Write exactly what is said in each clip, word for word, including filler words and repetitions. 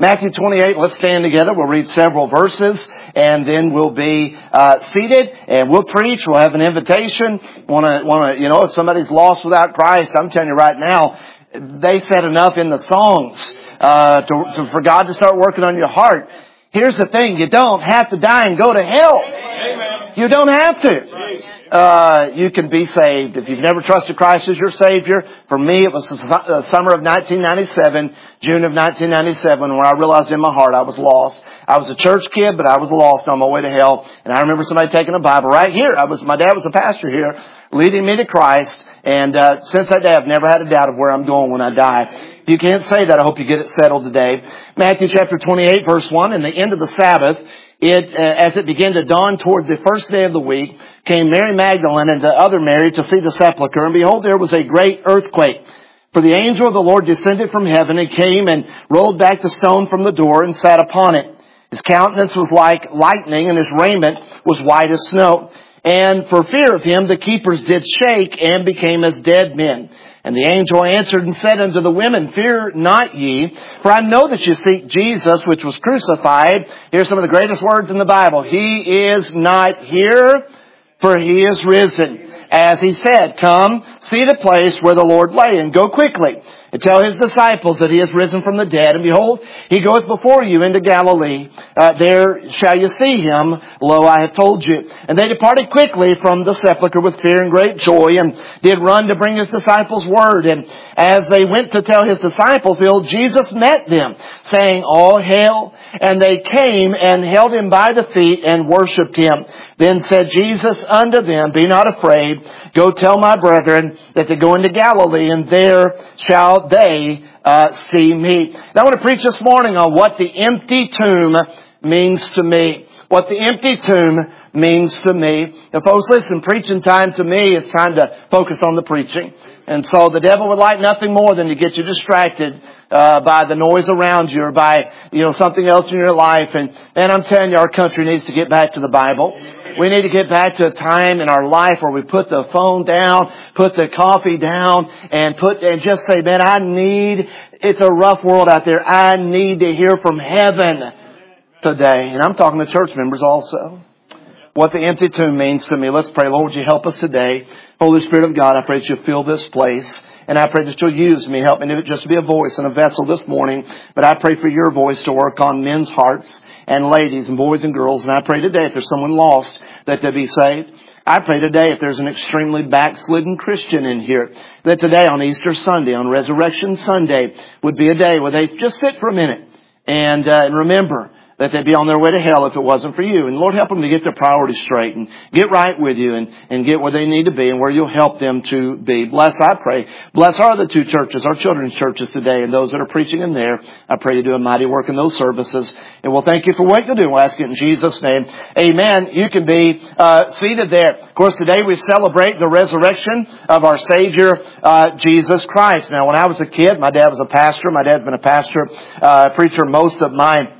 Matthew twenty-eight, let's stand together. We'll read several verses, and then we'll be uh, seated, and we'll preach. We'll have an invitation. Want to, want to, you know, if somebody's lost without Christ, I'm telling you right now, they said enough in the songs uh, to, to, for God to start working on your heart. Here's the thing. You don't have to die and go to hell. Amen. You don't have to. Uh, you can be saved. If you've never trusted Christ as your Savior, for me it was the summer of nineteen ninety-seven, June of nineteen ninety-seven, when I realized in my heart I was lost. I was a church kid, but I was lost on my way to hell. And I remember somebody taking a Bible right here. I was, my dad was a pastor here, leading me to Christ. And uh, since that day, I've never had a doubt of where I'm going when I die. If you can't say that, I hope you get it settled today. Matthew chapter twenty-eight, verse one, in the end of the Sabbath, It, uh, as it began to dawn toward the first day of the week, came Mary Magdalene and the other Mary to see the sepulchre. And behold, there was a great earthquake. For the angel of the Lord descended from heaven and came and rolled back the stone from the door and sat upon it. His countenance was like lightning, and his raiment was white as snow. And for fear of him, the keepers did shake and became as dead men. And the angel answered and said unto the women, Fear not ye, for I know that you seek Jesus, which was crucified. Here's some of the greatest words in the Bible. He is not here, for he is risen. As he said, Come, see the place where the Lord lay, and go quickly, and tell his disciples that he is risen from the dead. And behold, he goeth before you into Galilee. Uh, there shall you see him. Lo, I have told you. And they departed quickly from the sepulchre with fear and great joy, and did run to bring his disciples word. And as they went to tell his disciples, behold, Jesus met them, saying, All hail. And they came and held him by the feet and worshipped him. Then said Jesus unto them, Be not afraid. Go tell my brethren that they go into Galilee, and there shall they uh, see me. Now I want to preach this morning on what the empty tomb means to me. What the empty tomb means to me. Now folks, listen, preaching time to me is time to focus on the preaching. And so the devil would like nothing more than to get you distracted uh, by the noise around you or by, you know, something else in your life. And, and I'm telling you, our country needs to get back to the Bible. We need to get back to a time in our life where we put the phone down, put the coffee down, and put and just say, man, I need, it's a rough world out there. I need to hear from heaven today. And I'm talking to church members also. What the empty tomb means to me. Let's pray. Lord, would you help us today? Holy Spirit of God, I pray that you'll fill this place. And I pray that you'll use me. Help me to just be a voice and a vessel this morning. But I pray for your voice to work on men's hearts and ladies and boys and girls. And I pray today if there's someone lost that they be saved. I pray today if there's an extremely backslidden Christian in here, that today on Easter Sunday, on Resurrection Sunday, would be a day where they just sit for a minute and, uh, and remember that they'd be on their way to hell if it wasn't for you. And Lord, help them to get their priorities straight and get right with you and, and get where they need to be and where you'll help them to be. Bless, I pray. Bless our other two churches, our children's churches today, and those that are preaching in there. I pray to do a mighty work in those services. And we'll thank you for what you'll do. We'll ask it in Jesus' name. Amen. You can be uh, seated there. Of course, today we celebrate the resurrection of our Savior, uh, Jesus Christ. Now, when I was a kid, my dad was a pastor. My dad's been a pastor, uh, preacher most of my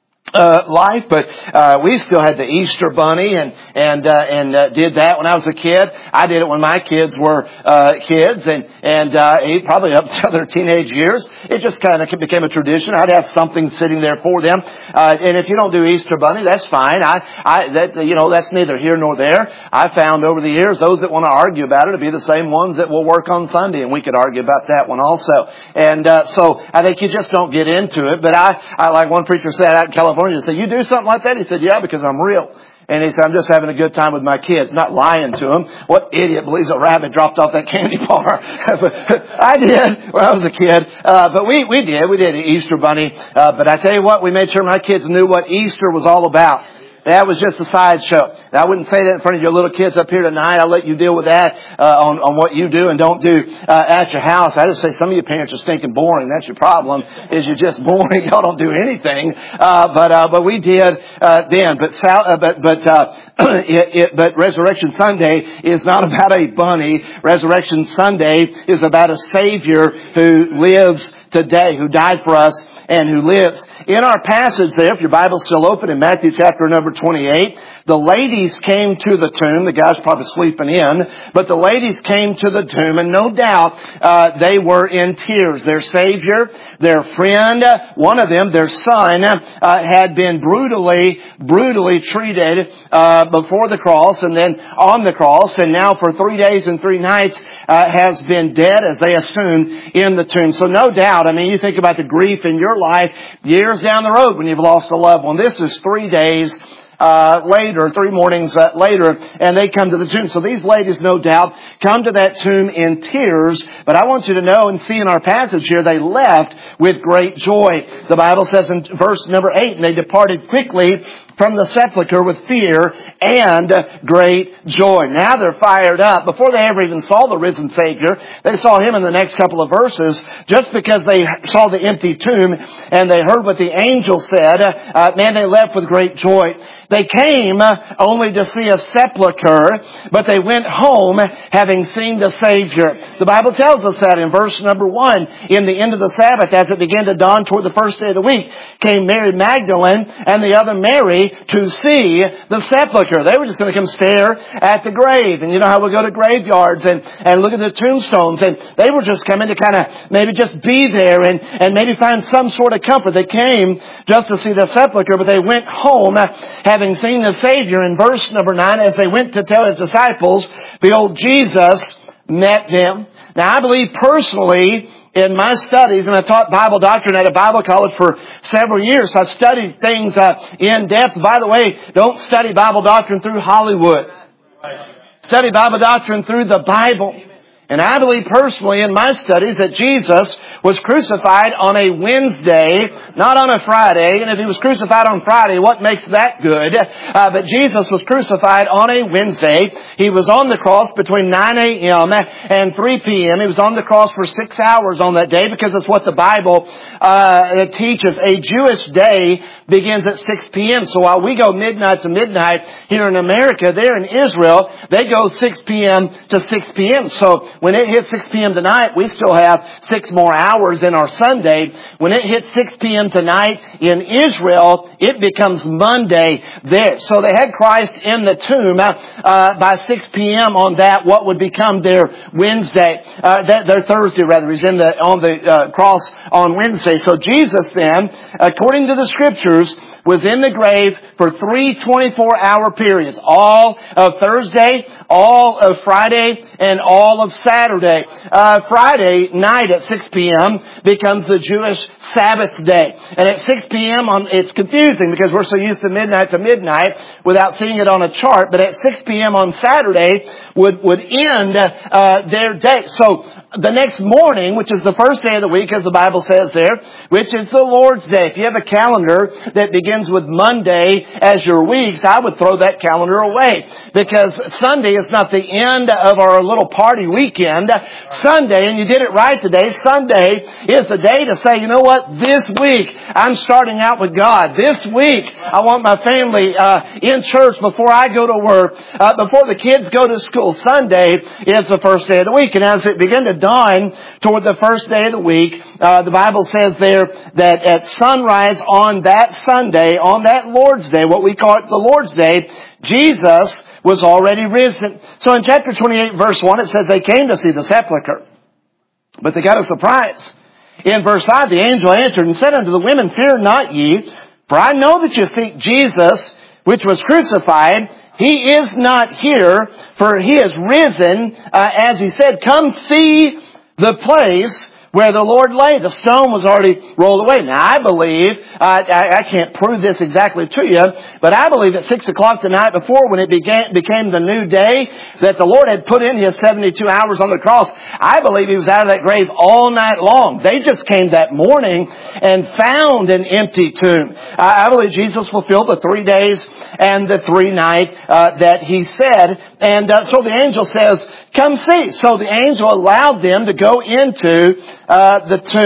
Uh, life, but uh, we still had the Easter bunny and and uh, and uh, did that when I was a kid. I did it when my kids were uh, kids, and and uh, probably up to their teenage years. It just kind of became a tradition. I'd have something sitting there for them. Uh, and if you don't do Easter bunny, that's fine. I I that you know that's neither here nor there. I found over the years those that want to argue about it to be the same ones that will work on Sunday, and we could argue about that one also. And uh, so I think you just don't get into it. But I I like one preacher said out in California. He said, you do something like that? He said, yeah, because I'm real. And he said, I'm just having a good time with my kids, not lying to them. What idiot believes a rabbit dropped off that candy bar? I did when I was a kid. Uh, but we, we did. We did an Easter bunny. Uh, but I tell you what, we made sure my kids knew what Easter was all about. That was just a sideshow. I wouldn't say that in front of your little kids up here tonight. I'll let you deal with that uh, on, on what you do and don't do uh, at your house. I just say some of you parents are stinking boring. That's your problem, is you're just boring. Y'all don't do anything. Uh, but uh, but we did uh, then. But uh, but but uh, it, it, but Resurrection Sunday is not about a bunny. Resurrection Sunday is about a Savior who lives today, who died for us and who lives. In our passage there, if your Bible's still open, in Matthew chapter number twenty-eight, the ladies came to the tomb. The guy's probably sleeping in, but the ladies came to the tomb, and no doubt uh, they were in tears. Their Savior, their friend, one of them, their son, uh, had been brutally, brutally treated uh, before the cross and then on the cross, and now for three days and three nights uh, has been dead, as they assume, in the tomb. So no doubt, I mean, you think about the grief in your life years down the road when you've lost a loved one. This is three days Uh, later, three mornings uh, later, and they come to the tomb. So these ladies, no doubt, come to that tomb in tears. But I want you to know and see in our passage here, they left with great joy. The Bible says in verse number eight, and they departed quickly from the sepulchre with fear and great joy. Now they're fired up. Before they ever even saw the risen Savior, they saw Him in the next couple of verses. Just because they saw the empty tomb and they heard what the angel said, uh, man, they left with great joy. They came only to see a sepulchre, but they went home having seen the Savior. The Bible tells us that in verse number one. In the end of the Sabbath, as it began to dawn toward the first day of the week, came Mary Magdalene and the other Mary to see the sepulchre. They were just going to come stare at the grave. And you know how we go to graveyards and, and look at the tombstones. And they were just coming to kind of maybe just be there and, and maybe find some sort of comfort. They came just to see the sepulchre, but they went home having Having seen the Savior. In verse number nine, as they went to tell His disciples, behold, Jesus met them. Now, I believe personally in my studies, and I taught Bible doctrine at a Bible college for several years. So I've studied things uh, in depth. By the way, don't study Bible doctrine through Hollywood. Study Bible doctrine through the Bible. And I believe personally in my studies that Jesus was crucified on a Wednesday, not on a Friday. And if He was crucified on Friday, what makes that good? Uh, but Jesus was crucified on a Wednesday. He was on the cross between nine a.m. and three p.m. He was on the cross for six hours on that day because it's what the Bible uh, teaches. A Jewish day begins at six p.m. So while we go midnight to midnight here in America, there in Israel, they go six p.m. to six p.m. So when it hits six p.m. tonight, we still have six more hours in our Sunday. When it hits six p.m. tonight in Israel, it becomes Monday there. So they had Christ in the tomb uh, by six p.m. on that, what would become their Wednesday, uh, their, their Thursday rather. He's in the, on the uh, cross on Wednesday. So Jesus then, according to the Scriptures, was in the grave for three twenty-four hour periods. All of Thursday, all of Friday, and all of Saturday. Uh, Friday night at six p.m. becomes the Jewish Sabbath day. And at six p.m. on, it's confusing because we're so used to midnight to midnight without seeing it on a chart. But at six p.m. on Saturday would, would end uh, their day. So the next morning, which is the first day of the week, as the Bible says there, which is the Lord's Day. If you have a calendar that begins with Monday as your weeks, I would throw that calendar away. Because Sunday is not the end of our little party weekend. Sunday, and you did it right today, Sunday is the day to say, you know what, this week I'm starting out with God. This week I want my family uh, in church before I go to work, uh, before the kids go to school. Sunday is the first day of the week. And as it began to dawn toward the first day of the week, uh, the Bible says there that at sunrise on that Sunday, on that Lord's Day, what we call it the Lord's Day, Jesus was already risen. So in chapter twenty-eight, verse one, it says they came to see the sepulchre, but they got a surprise. In verse five, the angel answered and said unto the women, fear not ye, for I know that you seek Jesus, which was crucified. He is not here, for He is risen, uh, as He said. Come see the place where the Lord lay. The stone was already rolled away. Now, I believe, uh, I, I can't prove this exactly to you, but I believe at six o'clock the night before, when it began, became the new day, that the Lord had put in His seventy-two hours on the cross, I believe He was out of that grave all night long. They just came that morning and found an empty tomb. I, I believe Jesus fulfilled the three days and the three night uh, that He said. And uh, so the angel says, come see. So the angel allowed them to go into uh, the tomb.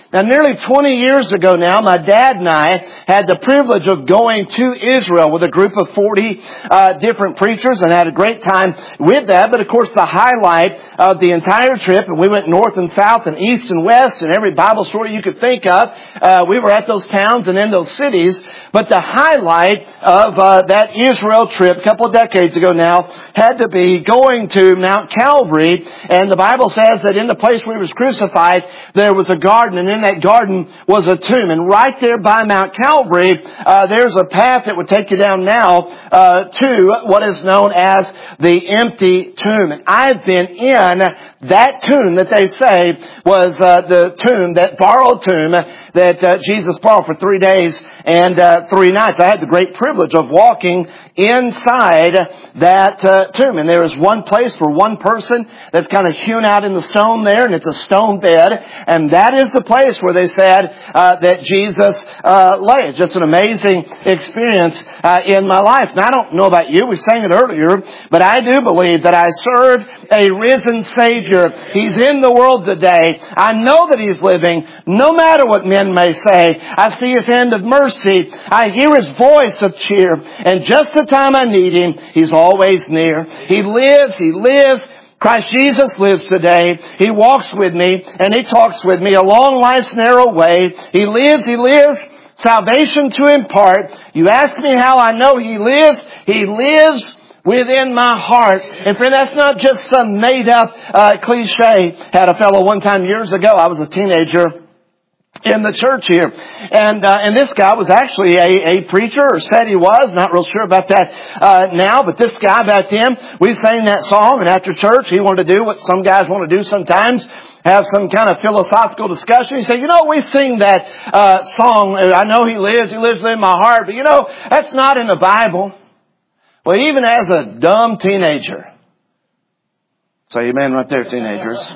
Now, nearly twenty years ago now, my dad and I had the privilege of going to Israel with a group of forty uh, different preachers and had a great time with that. But of course, the highlight of the entire trip, and we went north and south and east and west and every Bible story you could think of, uh, we were at those towns and in those cities. But the highlight of uh, that Israel trip a couple of decades ago now had to be going to Mount Calvary. And the Bible says that in the place where he was crucified, there was a garden, and in that garden was a tomb. And right there by Mount Calvary, uh, there's a path that would take you down now uh, to what is known as the empty tomb. And I've been in that tomb that they say was uh, the tomb, that borrowed tomb that uh, Jesus borrowed for three days and uh, three nights. I had the great privilege of walking inside that uh, tomb. And there is one place for one person that's kind of hewn out in the stone there, and it's a stone bed. And that is the place where they said uh, that Jesus uh, lay. It's just an amazing experience uh, in my life. Now, I don't know about you. We sang it earlier. But I do believe that I serve a risen Savior. He's in the world today. I know that He's living, no matter what men may say. I see His hand of mercy. I hear His voice of cheer. And just the time I need Him, He's always near. He lives. He lives. Christ Jesus lives today. He walks with me and He talks with me along life's narrow way. He lives. He lives. Salvation to impart. You ask me how I know He lives. He lives within my heart. And friend, that's not just some made up uh, cliche. Had a fellow one time years ago. I was a teenager in the church here. And uh, and this guy was actually a, a preacher, or said he was. Not real sure about that uh, now. But this guy back then, we sang that song. And after church, he wanted to do what some guys want to do sometimes. Have some kind of philosophical discussion. He said, you know, we sing that uh, song. I know He lives. He lives in my heart. But you know, that's not in the Bible. Well, even as a dumb teenager. Say amen right there, teenagers.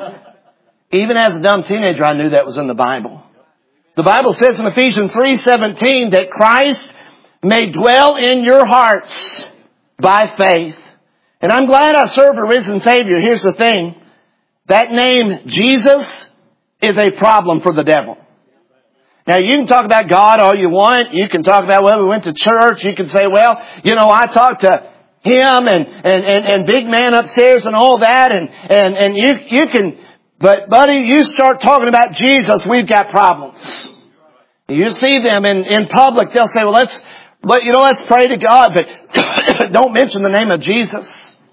Even as a dumb teenager, I knew that was in the Bible. The Bible says in Ephesians three seventeen that Christ may dwell in your hearts by faith. And I'm glad I serve a risen Savior. Here's the thing. That name, Jesus, is a problem for the devil. Now, you can talk about God all you want. You can talk about, well, we went to church. You can say, well, you know, I talked to him and, and, and, and big man upstairs and all that. And, and, and you, you can, but buddy, you start talking about Jesus, we've got problems. You see them in, in public, they'll say, well, let's, but you know, let's pray to God, but don't mention the name of Jesus.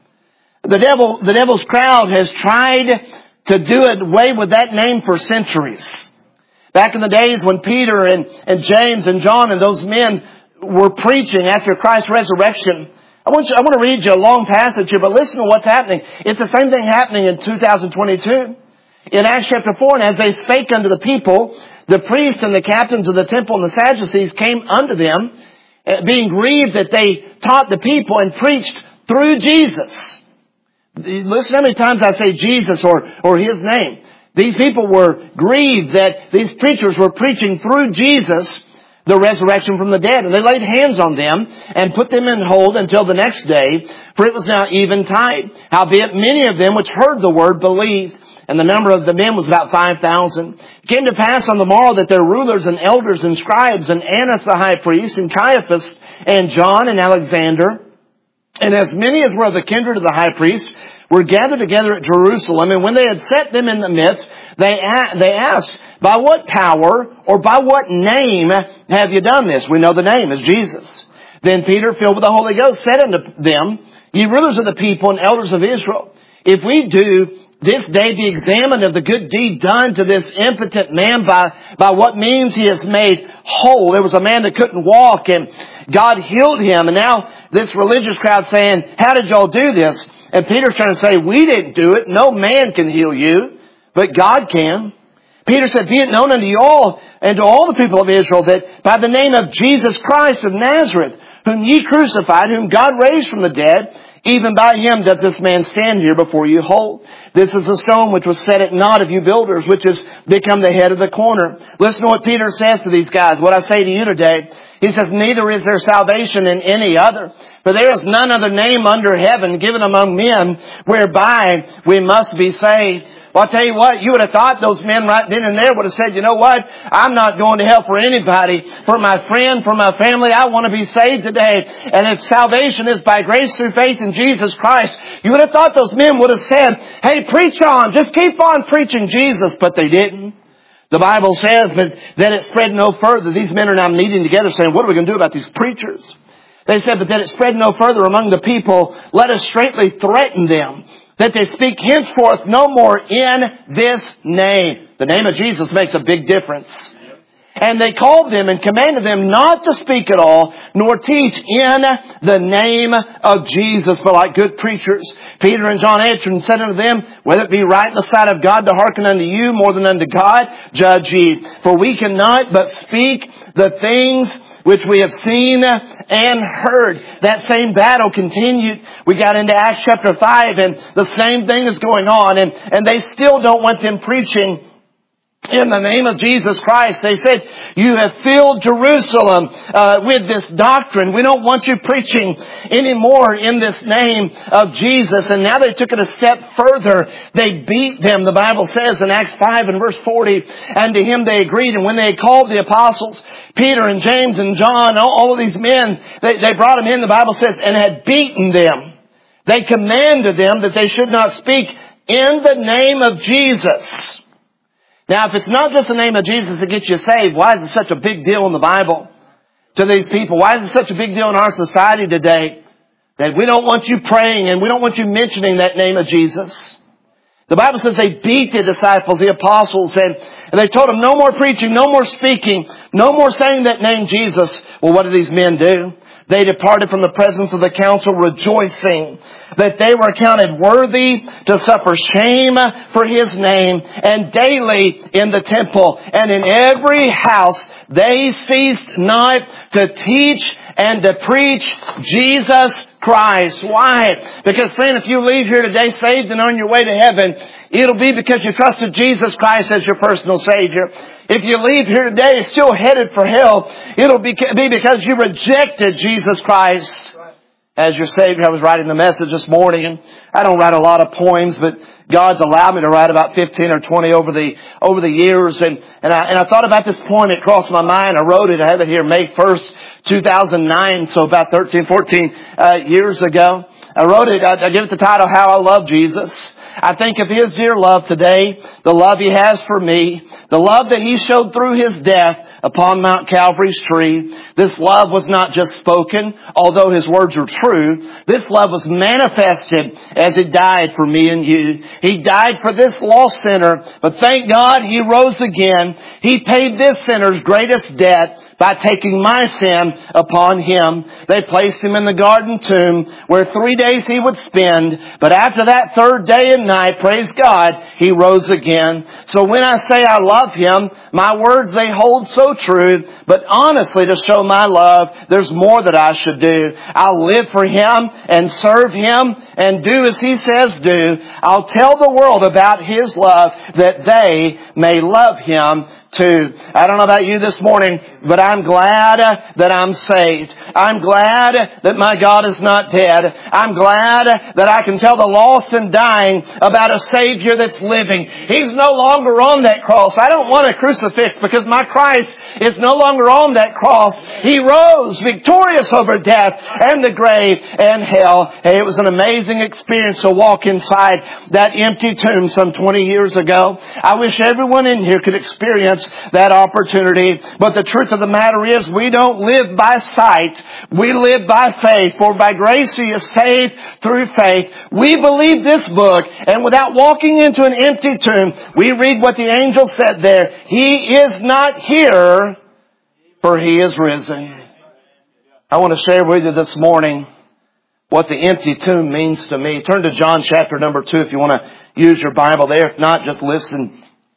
The devil, the devil's crowd has tried to do away with that name for centuries. Back in the days when Peter and, and James and John and those men were preaching after Christ's resurrection, I want you, I want to read you a long passage here, but listen to what's happening. It's the same thing happening in two thousand twenty-two. In Acts chapter four, and as they spake unto the people, the priests and the captains of the temple and the Sadducees came unto them, being grieved that they taught the people and preached through Jesus. Listen how many times I say Jesus or, or His name. These people were grieved that these preachers were preaching through Jesus the resurrection from the dead. And they laid hands on them and put them in hold until the next day, for it was now eventide. Howbeit many of them which heard the word believed, and the number of the men was about five thousand. It came to pass on the morrow that their rulers and elders and scribes and Annas the high priest and Caiaphas and John and Alexander, and as many as were of the kindred of the high priest, were gathered together at Jerusalem. And when they had set them in the midst, they they asked, by what power or by what name have you done this? We know the name is Jesus. Then Peter, filled with the Holy Ghost, said unto them, ye rulers of the people and elders of Israel, if we do this day be examined of the good deed done to this impotent man, by, by what means he is made whole. There was a man that couldn't walk and God healed him. And now this religious crowd saying, how did y'all do this? And Peter's trying to say, we didn't do it. No man can heal you, but God can. Peter said, be it known unto you all and to all the people of Israel that by the name of Jesus Christ of Nazareth, whom ye crucified, whom God raised from the dead, even by Him doth this man stand here before you whole. This is the stone which was set at naught of you builders, which has become the head of the corner. Listen to what Peter says to these guys. What I say to you today, he says, neither is there salvation in any other. For there is none other name under heaven given among men whereby we must be saved. Well, I'll tell you what, you would have thought those men right then and there would have said, you know what? I'm not going to hell for anybody. For my friend, for my family, I want to be saved today. And if salvation is by grace through faith in Jesus Christ, you would have thought those men would have said, hey, preach on. Just keep on preaching Jesus. But they didn't. The Bible says that, that it spread no further. These men are now meeting together saying, what are we going to do about these preachers? They said, but that it spread no further among the people. Let us straightly threaten them, that they speak henceforth no more in this name. The name of Jesus makes a big difference. And they called them and commanded them not to speak at all, nor teach in the name of Jesus. But like good preachers, Peter and John answered and said unto them, whether it be right in the sight of God to hearken unto you more than unto God, judge ye. For we cannot but speak the things which we have seen and heard. That same battle continued. We got into Acts chapter five, and the same thing is going on. And, and they still don't want them preaching in the name of Jesus Christ. They said, you have filled Jerusalem uh, with this doctrine. We don't want you preaching anymore in this name of Jesus. And now they took it a step further. They beat them. The Bible says in Acts five and verse forty, and to him they agreed. And when they called the apostles, Peter and James and John, all, all of these men, they, they brought them in, the Bible says, and had beaten them. They commanded them that they should not speak in the name of Jesus. Now, if it's not just the name of Jesus that gets you saved, why is it such a big deal in the Bible to these people? Why is it such a big deal in our society today that we don't want you praying and we don't want you mentioning that name of Jesus? The Bible says they beat the disciples, the apostles, and, and they told them no more preaching, no more speaking, no more saying that name Jesus. Well, what did these men do? They departed from the presence of the council rejoicing that they were accounted worthy to suffer shame for His name, and daily in the temple and in every house they ceased not to teach and to preach Jesus Christ. Why? Because friend, if you leave here today saved and on your way to heaven, it'll be because you trusted Jesus Christ as your personal Savior. If you leave here today still headed for hell, it'll be because you rejected Jesus Christ as your Savior. I was writing the message this morning, and I don't write a lot of poems, but God's allowed me to write about fifteen or twenty over the over the years. And, and, I, and I thought about this poem. It crossed my mind. I wrote it. I have it here May first, two thousand nine, so about thirteen, fourteen uh, years ago. I wrote it. I, I give it the title, How I Love Jesus. I think of His dear love today, the love He has for me, the love that He showed through His death upon Mount Calvary's tree. This love was not just spoken, although His words are true. This love was manifested as He died for me and you. He died for this lost sinner, but thank God He rose again. He paid this sinner's greatest debt by taking my sin upon Him. They placed Him in the garden tomb where three days He would spend. But after that third day and night, praise God, He rose again. So when I say I love Him, my words, they hold so true. But honestly, to show my love, there's more that I should do. I'll live for Him and serve Him and do as He says do. I'll tell the world about His love that they may love Him too. I don't know about you this morning, but I'm glad that I'm saved. I'm glad that my God is not dead. I'm glad that I can tell the lost and dying about a Savior that's living. He's no longer on that cross. I don't want a crucifix because my Christ is no longer on that cross. He rose victorious over death and the grave and hell. Hey, it was an amazing experience to walk inside that empty tomb some twenty years ago. I wish everyone in here could experience that opportunity. But the truth of the matter is, we don't live by sight. We live by faith. For by grace He is saved through faith. We believe this book, and without walking into an empty tomb, we read what the angel said there. He is not here, for He is risen. I want to share with you this morning what the empty tomb means to me. Turn to John chapter number two if you want to use your Bible there. If not, just listen.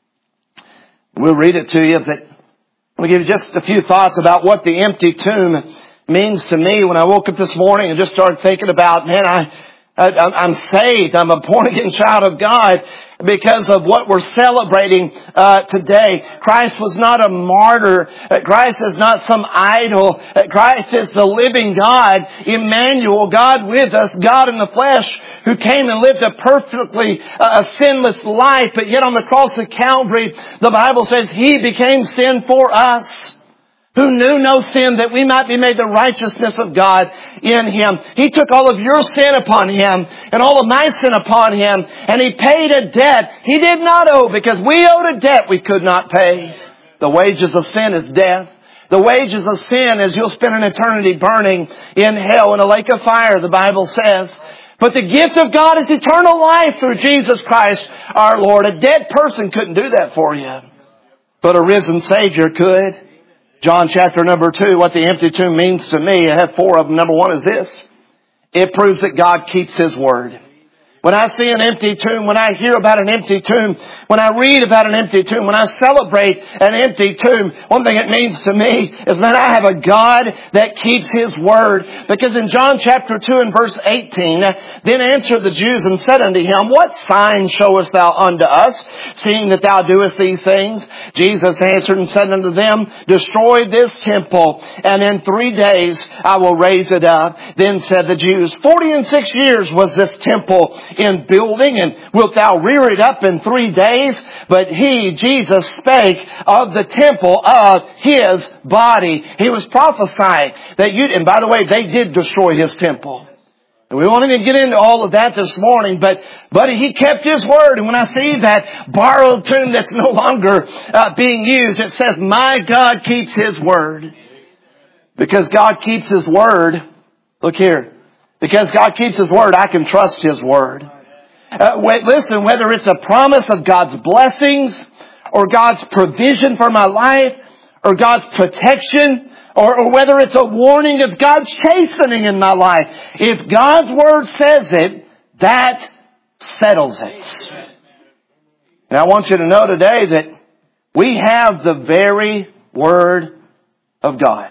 We'll read it to you, but I'm going to give you just a few thoughts about what the empty tomb means to me. When I woke up this morning and just started thinking about, man, I, I'm saved. I'm a born-again child of God because of what we're celebrating uh, today. Christ was not a martyr. Christ is not some idol. Christ is the living God, Emmanuel, God with us, God in the flesh, who came and lived a perfectly uh, a sinless life. But yet on the cross of Calvary, the Bible says He became sin for us, who knew no sin, that we might be made the righteousness of God in Him. He took all of your sin upon Him and all of my sin upon Him, and He paid a debt He did not owe, because we owed a debt we could not pay. The wages of sin is death. The wages of sin is you'll spend an eternity burning in hell in a lake of fire, the Bible says. But the gift of God is eternal life through Jesus Christ our Lord. A dead person couldn't do that for you, but a risen Savior could. John chapter number two, what the empty tomb means to me, I have four of them. Number one is this. It proves that God keeps His word. When I see an empty tomb, when I hear about an empty tomb, when I read about an empty tomb, when I celebrate an empty tomb, one thing it means to me is, man, I have a God that keeps His word. Because in John chapter two and verse eighteen, then answered the Jews and said unto Him, what sign showest thou unto us, seeing that thou doest these things? Jesus answered and said unto them, destroy this temple, and in three days I will raise it up. Then said the Jews, forty and six years was this temple in building, and wilt thou rear it up in three days? But He, Jesus, spake of the temple of His body. He was prophesying that you, and by the way, they did destroy His temple. And we won't even get into all of that this morning, but, but He kept His word. And when I see that borrowed tomb that's no longer uh, being used, it says, my God keeps His word. Because God keeps His word, look here, because God keeps His word, I can trust His word. Uh, wait, listen, whether it's a promise of God's blessings, or God's provision for my life, or God's protection, or, or whether it's a warning of God's chastening in my life, if God's word says it, that settles it. And I want you to know today that we have the very word of God.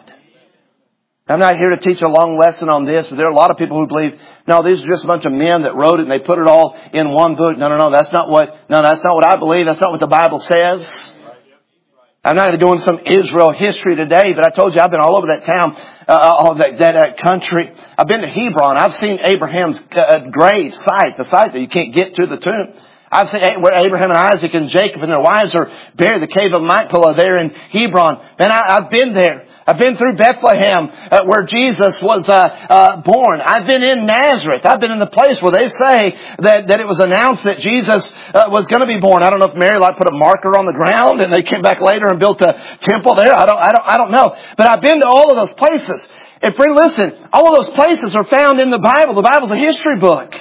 I'm not here to teach a long lesson on this, but there are a lot of people who believe, no, these are just a bunch of men that wrote it and they put it all in one book. No, no, no, that's not what, no, that's not what I believe. That's not what the Bible says. I'm not going to go into some Israel history today, but I told you I've been all over that town, uh, all that, that uh, country. I've been to Hebron. I've seen Abraham's uh, grave site, the site that you can't get to the tomb. I've seen where Abraham and Isaac and Jacob and their wives are buried, the cave of Machpelah there in Hebron. Man, I, I've been there. I've been through Bethlehem, uh, where Jesus was uh, uh, born. I've been in Nazareth. I've been in the place where they say that, that it was announced that Jesus uh, was going to be born. I don't know if Mary like put a marker on the ground and they came back later and built a temple there. I don't, I don't, I don't know. But I've been to all of those places. And friend, listen, all of those places are found in the Bible. The Bible's a history book.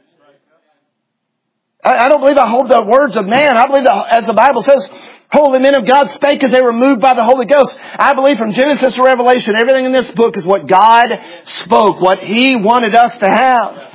I, I don't believe I hold the words of man. I believe that, as the Bible says, holy men of God spake as they were moved by the Holy Ghost. I believe from Genesis to Revelation, everything in this book is what God spoke, what He wanted us to have.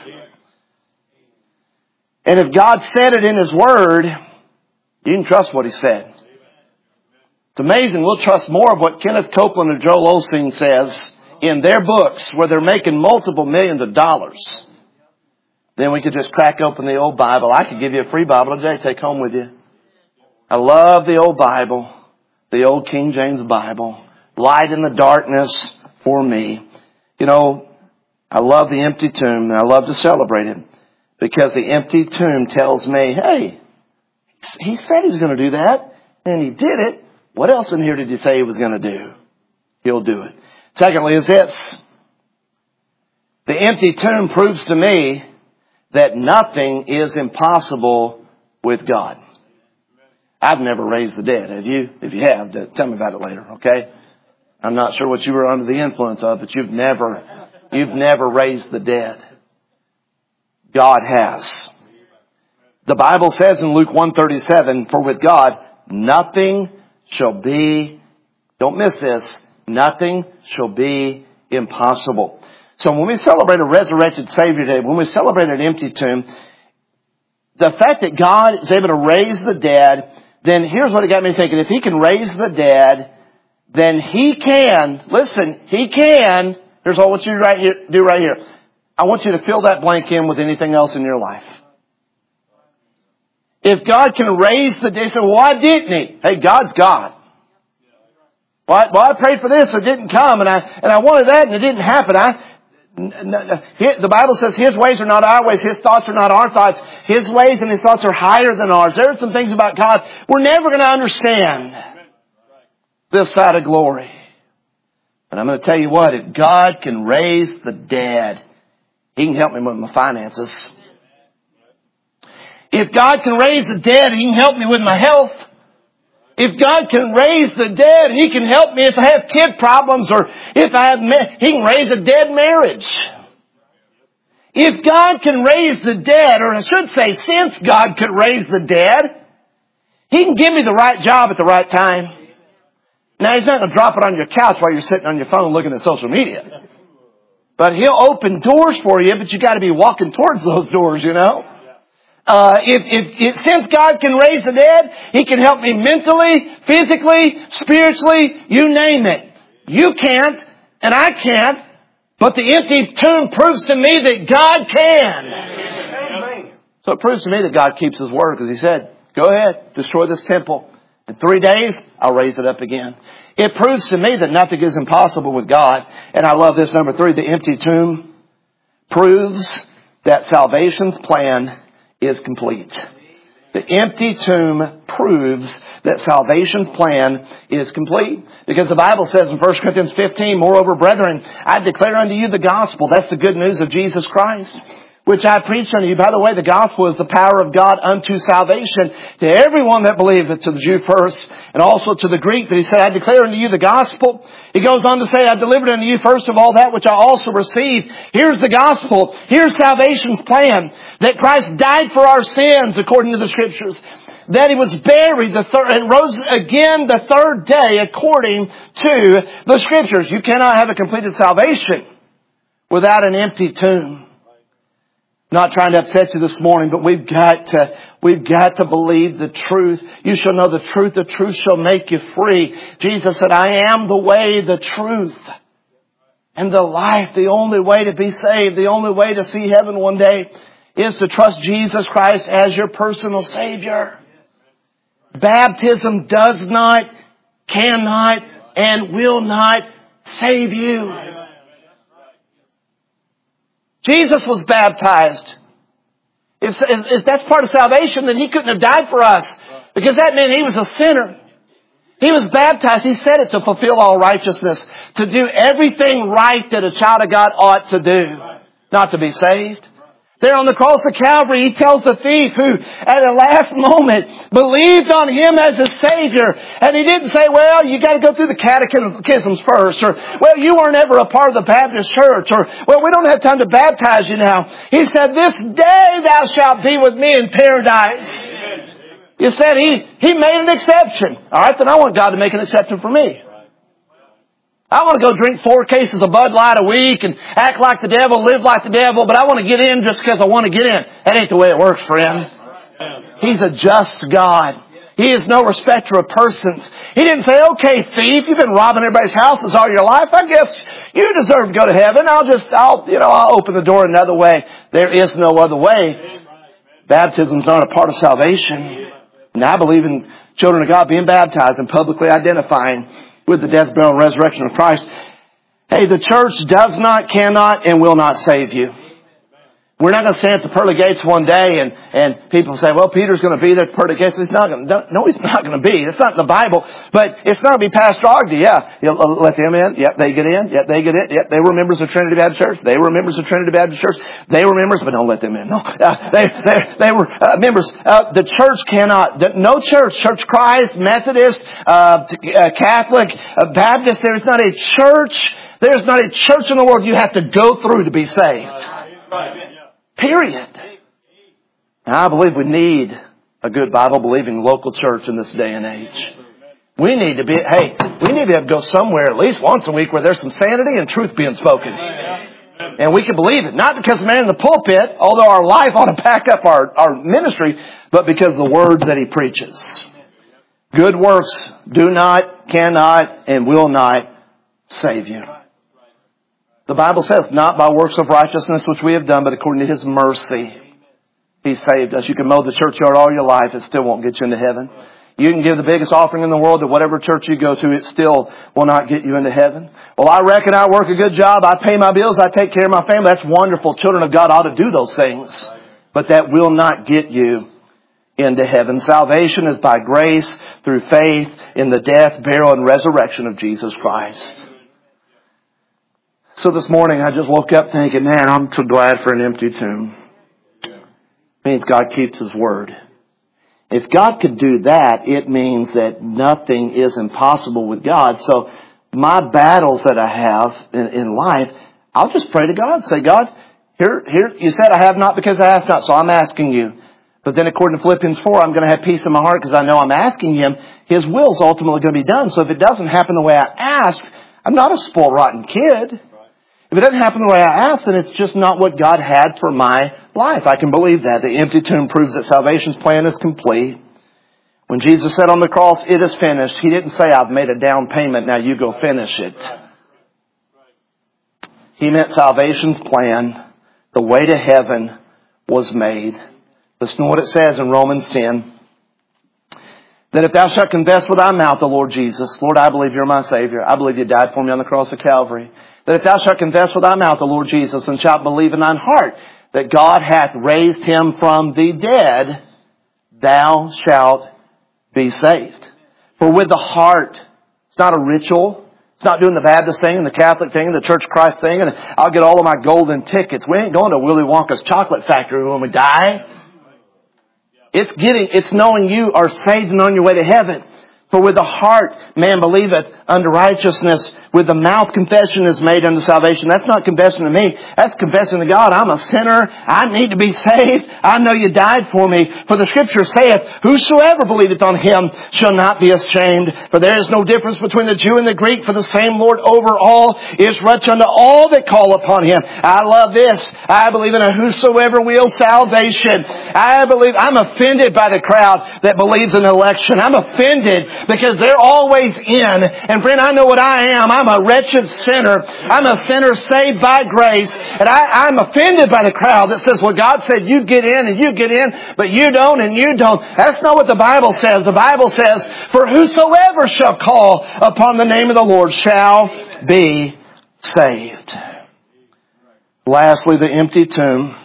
And if God said it in His Word, you can trust what He said. It's amazing. We'll trust more of what Kenneth Copeland or Joel Osteen says in their books, where they're making multiple millions of dollars, then we could just crack open the old Bible. I could give you a free Bible today, take home with you. I love the old Bible, the old King James Bible. Light in the darkness for me. You know, I love the empty tomb, and I love to celebrate it, because the empty tomb tells me, hey, He said He was going to do that, and He did it. What else in here did He say He was going to do? He'll do it. Secondly is this. The empty tomb proves to me that nothing is impossible with God. I've never raised the dead. Have you? If you have, tell me about it later, okay? I'm not sure what you were under the influence of, but you've never, you've never raised the dead. God has. The Bible says in Luke one thirty-seven, for with God nothing shall be, don't miss this, nothing shall be impossible. So when we celebrate a resurrected Savior Day, when we celebrate an empty tomb, the fact that God is able to raise the dead, then here's what it got me thinking. If He can raise the dead, then He can, listen, He can, here's what I want you to right here, do right here. I want you to fill that blank in with anything else in your life. If God can raise the dead, so why didn't He? Hey, God's God. Well, well, I prayed for this, it didn't come, and I and I wanted that, and it didn't happen. I, the Bible says His ways are not our ways, His thoughts are not our thoughts. His ways and His thoughts are higher than ours. There are some things about God we're never going to understand this side of glory. But I'm going to tell you what, if God can raise the dead, He can help me with my finances. If God can raise the dead, He can help me with my health. If God can raise the dead, He can help me if I have kid problems, or if I have, ma- He can raise a dead marriage. If God can raise the dead, or I should say, since God could raise the dead, He can give me the right job at the right time. Now, He's not going to drop it on your couch while you're sitting on your phone looking at social media. But He'll open doors for you, but you got to be walking towards those doors, you know. Uh, if, if, if, since God can raise the dead, He can help me mentally, physically, spiritually, you name it. You can't, and I can't, but the empty tomb proves to me that God can. Amen. So it proves to me that God keeps His word, because He said, go ahead, destroy this temple. In three days, I'll raise it up again. It proves to me that nothing is impossible with God. And I love this, number three, the empty tomb proves that salvation's plan is complete. The empty tomb proves that salvation's plan is complete. Because the Bible says in First Corinthians fifteen, moreover, brethren, I declare unto you the gospel. That's the good news of Jesus Christ, which I preached unto you. By the way, the gospel is the power of God unto salvation to everyone that believeth, to the Jew first, and also to the Greek. But He said, I declare unto you the gospel. He goes on to say, I delivered unto you first of all that which I also received. Here's the gospel. Here's salvation's plan. That Christ died for our sins, according to the Scriptures. That He was buried the third, and rose again the third day, according to the Scriptures. You cannot have a completed salvation without an empty tomb. Not trying to upset you this morning, but we've got to, we've got to believe the truth. You shall know the truth. The truth shall make you free. Jesus said, I am the way, the truth, and the life. The only way to be saved, the only way to see heaven one day is to trust Jesus Christ as your personal Savior. Baptism does not, cannot, and will not save you. Jesus was baptized. If, if, if that's part of salvation, then He couldn't have died for us, because that meant He was a sinner. He was baptized. He said it to fulfill all righteousness, to do everything right that a child of God ought to do, not to be saved. There on the cross of Calvary, He tells the thief who, at the last moment, believed on Him as a Savior. And He didn't say, well, you got to go through the catechisms first. Or, well, you weren't ever a part of the Baptist church. Or, well, we don't have time to baptize you now. He said, this day thou shalt be with me in paradise. You said He, He made an exception. All right, then I want God to make an exception for me. I want to go drink four cases of Bud Light a week and act like the devil, live like the devil, but I want to get in just because I want to get in. That ain't the way it works, friend. He's a just God. He is no respecter of persons. He didn't say, okay, thief, you've been robbing everybody's houses all your life. I guess you deserve to go to heaven. I'll just, I'll, you know, I'll open the door another way. There is no other way. Baptism's not a part of salvation. And I believe in children of God being baptized and publicly identifying with the death, burial, and resurrection of Christ. Hey, the church does not, cannot, and will not save you. We're not going to stand at the pearly gates one day and, and people say, well, Peter's going to be there at the pearly gates. He's not going to, no, he's not going to be. It's not in the Bible, but it's not going to be Pastor Ogden. Yeah, you'll let them in. Yep, they get in. Yep, they get in. Yep, they were members of Trinity Baptist Church. They were members of Trinity Baptist Church. They were members, but don't let them in. No, uh, they, they, they were uh, members. Uh, the church cannot, the, no church, Church Christ, Methodist, uh, uh, Catholic, uh, Baptist, there is not a church, there is not a church in the world you have to go through to be saved. Period. And I believe we need a good Bible-believing local church in this day and age. We need to be, hey, we need to be able to go somewhere at least once a week where there's some sanity and truth being spoken. And we can believe it. Not because the man in the pulpit, although our life ought to back up our, our ministry, but because of the words that he preaches. Good works do not, cannot, and will not save you. The Bible says, not by works of righteousness which we have done, but according to His mercy, He saved us. You can mow the churchyard all your life. It still won't get you into heaven. You can give the biggest offering in the world to whatever church you go to. It still will not get you into heaven. Well, I reckon I work a good job. I pay my bills. I take care of my family. That's wonderful. Children of God ought to do those things. But that will not get you into heaven. Salvation is by grace through faith in the death, burial, and resurrection of Jesus Christ. So this morning I just woke up thinking, man, I'm so glad for an empty tomb. It means God keeps His word. If God could do that, it means that nothing is impossible with God. So my battles that I have in, in life, I'll just pray to God. Say, God, here, here, you said I have not because I ask not, so I'm asking you. But then according to Philippians four, I'm going to have peace in my heart because I know I'm asking Him. His will's ultimately going to be done. So if it doesn't happen the way I ask, I'm not a spoiled, rotten kid. If it doesn't happen the way I ask, then it's just not what God had for my life. I can believe that. The empty tomb proves that salvation's plan is complete. When Jesus said on the cross, it is finished, He didn't say, I've made a down payment, now you go finish it. He meant salvation's plan, the way to heaven was made. Listen to what it says in Romans ten. That if thou shalt confess with thy mouth the Lord Jesus, Lord, I believe You're my Savior. I believe You died for me on the cross of Calvary. That if thou shalt confess with thy mouth the Lord Jesus and shalt believe in thine heart that God hath raised Him from the dead, thou shalt be saved. For with the heart, it's not a ritual. It's not doing the Baptist thing and the Catholic thing and the Church of Christ thing and I'll get all of my golden tickets. We ain't going to Willy Wonka's chocolate factory when we die. It's getting, it's knowing you are saved and on your way to heaven. For with the heart man believeth unto righteousness. With the mouth confession is made unto salvation. That's not confessing to me. That's confessing to God. I'm a sinner. I need to be saved. I know You died for me. For the Scripture saith, whosoever believeth on Him shall not be ashamed. For there is no difference between the Jew and the Greek. For the same Lord over all is rich unto all that call upon Him. I love this. I believe in a whosoever will salvation. I believe, I'm offended by the crowd that believes in election. I'm offended because they're always in. And friend, I know what I am. I'm a wretched sinner. I'm a sinner saved by grace. And I, I'm offended by the crowd that says, well, God said you get in and you get in, but you don't and you don't. That's not what the Bible says. The Bible says, for whosoever shall call upon the name of the Lord shall be saved. Lastly, the empty tomb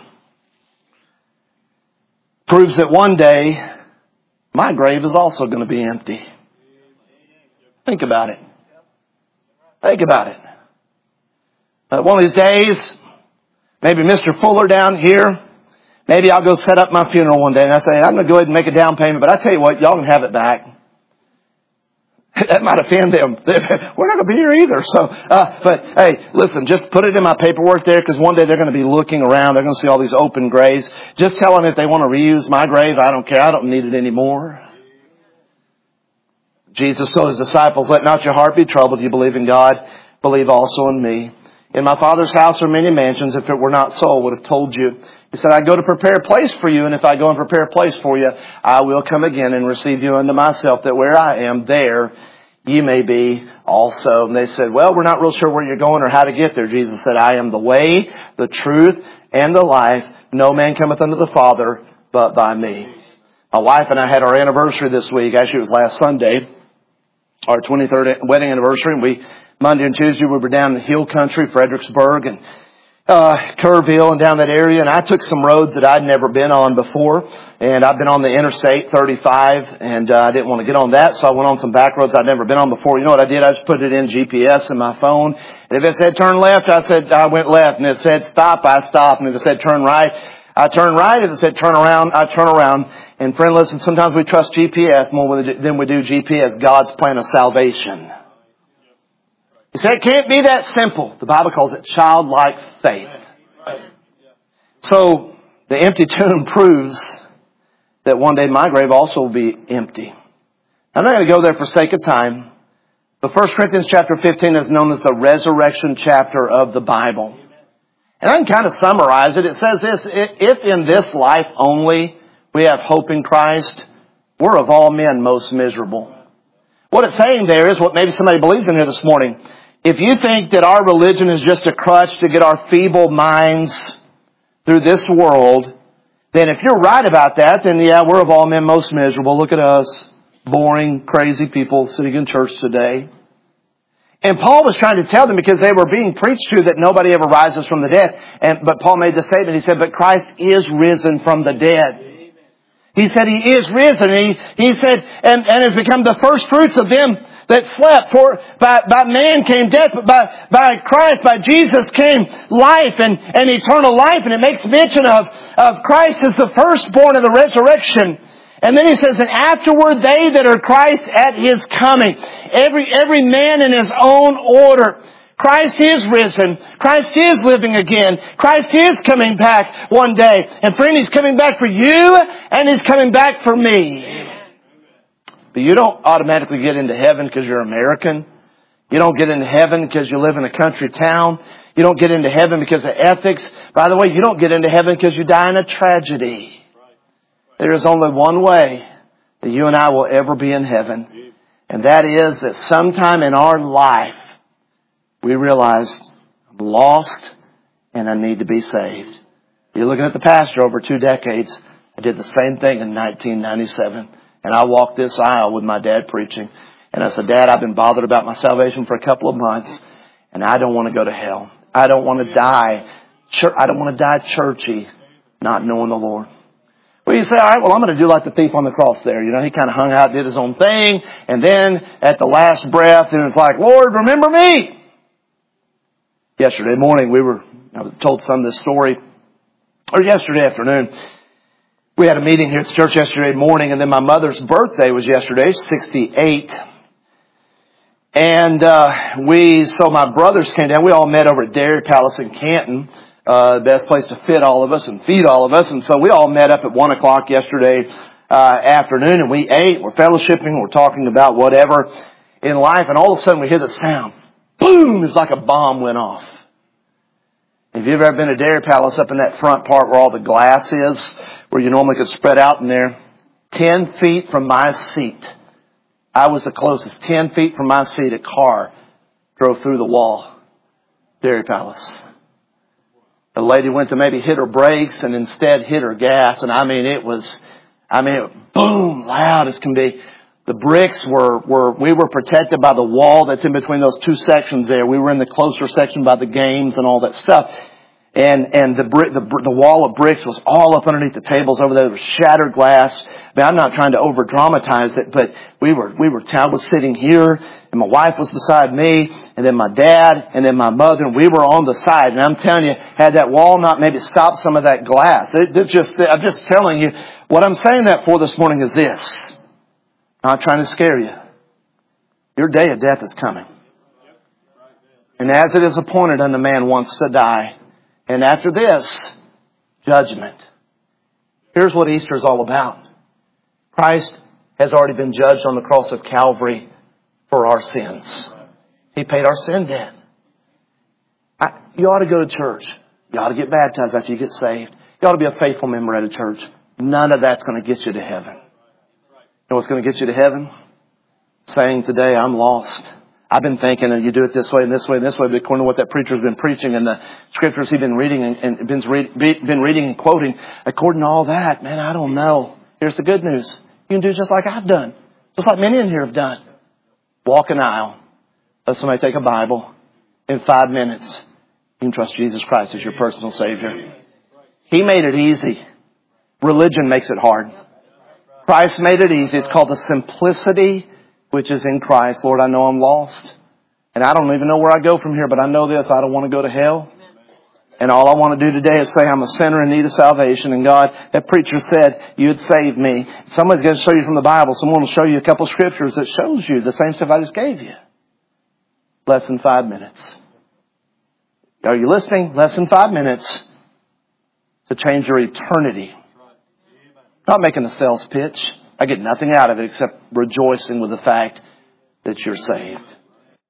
proves that one day my grave is also going to be empty. Think about it. Think about it. Uh, one of these days, maybe Mister Fuller down here, maybe I'll go set up my funeral one day and I say, I'm going to go ahead and make a down payment, but I tell you what, y'all can have it back. That might offend them. We're not going to be here either. So, uh, but hey, listen, just put it in my paperwork there because one day they're going to be looking around. They're going to see all these open graves. Just tell them if they want to reuse my grave, I don't care. I don't need it anymore. Jesus told His disciples, let not your heart be troubled. You believe in God, believe also in me. In my Father's house are many mansions. If it were not so, I would have told you. He said, I go to prepare a place for you. And if I go and prepare a place for you, I will come again and receive you unto myself, that where I am, there you may be also. And they said, well, we're not real sure where you're going or how to get there. Jesus said, I am the way, the truth, and the life. No man cometh unto the Father but by me. My wife and I had our anniversary this week. Actually, it was last Sunday. Our twenty-third wedding anniversary, and we, Monday and Tuesday, we were down in the hill country, Fredericksburg and, uh, Kerrville and down that area, and I took some roads that I'd never been on before, and I've been on the Interstate thirty-five, and, uh, I didn't want to get on that, so I went on some back roads I'd never been on before. You know what I did? I just put it in G P S in my phone, and if it said turn left, I said, I went left, and if it said stop, I stopped, and if it said turn right, I turn right. If it said turn around, I turn around. And friend, listen, sometimes we trust G P S more than we do G P S, God's plan of salvation. You say it can't be that simple. The Bible calls it childlike faith. So the empty tomb proves that one day my grave also will be empty. I'm not going to go there for sake of time. But First Corinthians chapter fifteen is known as the resurrection chapter of the Bible. And I can kind of summarize it. It says this, if in this life only we have hope in Christ, we're of all men most miserable. What it's saying there is what maybe somebody believes in here this morning. If you think that our religion is just a crutch to get our feeble minds through this world, then if you're right about that, then yeah, we're of all men most miserable. Look at us, boring, crazy people sitting in church today. And Paul was trying to tell them, because they were being preached to, that nobody ever rises from the dead. And but Paul made the statement. He said, but Christ is risen from the dead. He said He is risen. He, he said, and, and has become the first fruits of them that slept. For by, by man came death, but by, by Christ, by Jesus came life and, and eternal life. And it makes mention of, of Christ as the firstborn of the resurrection. And then he says, and afterward they that are Christ at His coming. Every, every man in his own order. Christ is risen. Christ is living again. Christ is coming back one day. And friend, He's coming back for you and He's coming back for me. But you don't automatically get into heaven because you're American. You don't get into heaven because you live in a country town. You don't get into heaven because of ethics. By the way, you don't get into heaven because you die in a tragedy. There is only one way that you and I will ever be in heaven. And that is that sometime in our life, we realize I'm lost and I need to be saved. You're looking at the pastor over two decades. I did the same thing in nineteen ninety-seven. And I walked this aisle with my dad preaching. And I said, Dad, I've been bothered about my salvation for a couple of months. And I don't want to go to hell. I don't want to die. I don't want to die churchy, not knowing the Lord. Well, you say, all right, well, I'm going to do like the thief on the cross there. You know, he kind of hung out, did his own thing. And then at the last breath, and it's like, Lord, remember me. Yesterday morning, we were, I was told some of this story, or yesterday afternoon. We had a meeting here at the church yesterday morning, and then my mother's birthday was yesterday, sixty-eight. And uh we, so my brothers came down. We all met over at Dairy Palace in Canton. Uh, the best place to fit all of us and feed all of us. And so we all met up at one o'clock yesterday uh afternoon, and we ate. We're fellowshipping. We're talking about whatever in life. And all of a sudden we hear the sound. Boom! It's like a bomb went off. If you've ever been to Dairy Palace, up in that front part where all the glass is, where you normally could spread out in there, ten feet from my seat, I was the closest. Ten feet from my seat, a car drove through the wall. Dairy Palace. The lady went to maybe hit her brakes and instead hit her gas. And I mean, it was, I mean, it, boom, loud as can be. The bricks were, were, we were protected by the wall that's in between those two sections there. We were in the closer section by the games and all that stuff. And, and the brick, the, the wall of bricks was all up underneath the tables over there. There was shattered glass. I mean, I'm not trying to over dramatize it, but we were, we were, I was sitting here and my wife was beside me and then my dad and then my mother, and we were on the side. And I'm telling you, had that wall not maybe stopped some of that glass, it, it just, I'm just telling you, what I'm saying that for this morning is this. Not trying to scare you. Your day of death is coming. And as it is appointed unto man once to die, and after this, judgment. Here's what Easter is all about. Christ has already been judged on the cross of Calvary for our sins. He paid our sin debt. I, you ought to go to church. You ought to get baptized after you get saved. You ought to be a faithful member at a church. None of that's going to get you to heaven. You know what's going to get you to heaven? Saying today, I'm lost. I've been thinking, and you do it this way and this way and this way, but according to what that preacher's been preaching and the scriptures he's been reading and, and been, read, been reading and quoting, according to all that, man, I don't know. Here's the good news. You can do just like I've done. Just like many in here have done. Walk an aisle. Let somebody take a Bible. In five minutes, you can trust Jesus Christ as your personal Savior. He made it easy. Religion makes it hard. Christ made it easy. It's called the simplicity which is in Christ. Lord, I know I'm lost. And I don't even know where I go from here, but I know this. I don't want to go to hell. And all I want to do today is say I'm a sinner in need of salvation. And God, that preacher said you'd save me. Somebody's going to show you from the Bible. Someone will show you a couple of scriptures that shows you the same stuff I just gave you. Less than five minutes. Are you listening? Less than five minutes to change your eternity. Not making a sales pitch. I get nothing out of it except rejoicing with the fact that you're saved.